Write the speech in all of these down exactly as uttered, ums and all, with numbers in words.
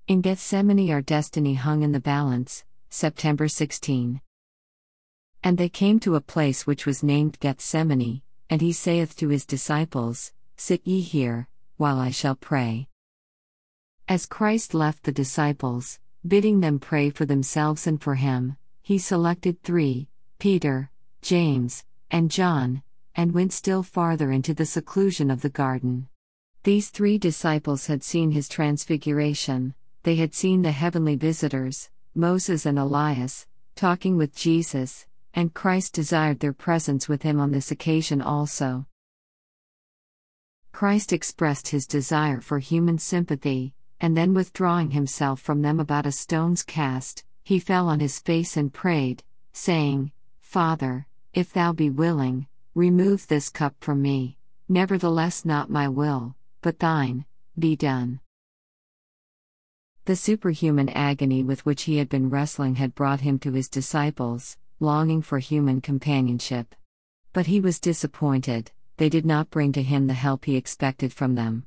In Gethsemane our destiny hung in the balance, September sixteenth. And they came to a place which was named Gethsemane, and he saith to his disciples, Sit ye here, while I shall pray. As Christ left the disciples, bidding them pray for themselves and for him, he selected three, Peter, James, and John, and went still farther into the seclusion of the garden. These three disciples had seen his transfiguration, they had seen the heavenly visitors, Moses and Elias, talking with Jesus, and Christ desired their presence with him on this occasion also. Christ expressed his desire for human sympathy, and then withdrawing himself from them about a stone's cast, he fell on his face and prayed, saying, Father, if thou be willing, remove this cup from me, nevertheless not my will, but thine, be done. The superhuman agony with which he had been wrestling had brought him to his disciples, longing for human companionship. But he was disappointed, they did not bring to him the help he expected from them.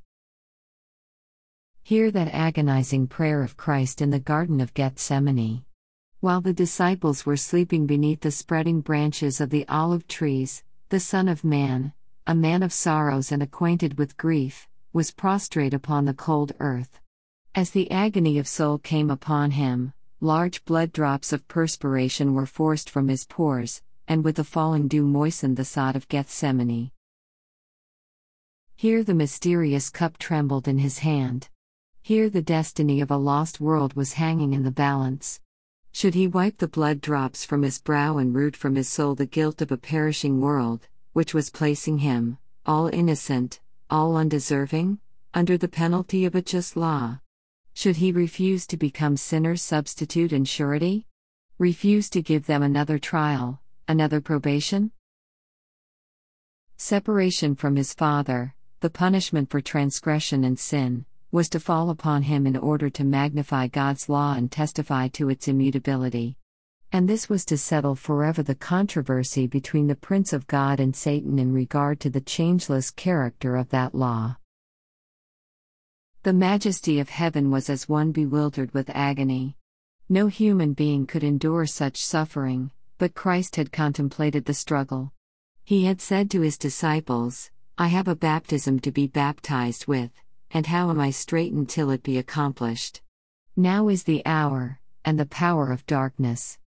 Hear that agonizing prayer of Christ in the Garden of Gethsemane. While the disciples were sleeping beneath the spreading branches of the olive trees, the Son of Man, a man of sorrows and acquainted with grief, was prostrate upon the cold earth. As the agony of soul came upon him, large blood drops of perspiration were forced from his pores, and with the falling dew moistened the sod of Gethsemane. Here the mysterious cup trembled in his hand. Here the destiny of a lost world was hanging in the balance. Should he wipe the blood drops from his brow and root from his soul the guilt of a perishing world, which was placing him, all innocent, all undeserving, under the penalty of a just law? Should he refuse to become sinner's substitute and surety? Refuse to give them another trial, another probation? Separation from his Father, the punishment for transgression and sin, was to fall upon him in order to magnify God's law and testify to its immutability. And this was to settle forever the controversy between the Prince of God and Satan in regard to the changeless character of that law. The majesty of heaven was as one bewildered with agony. No human being could endure such suffering, but Christ had contemplated the struggle. He had said to his disciples, I have a baptism to be baptized with, and how am I straitened till it be accomplished? Now is the hour, and the power of darkness.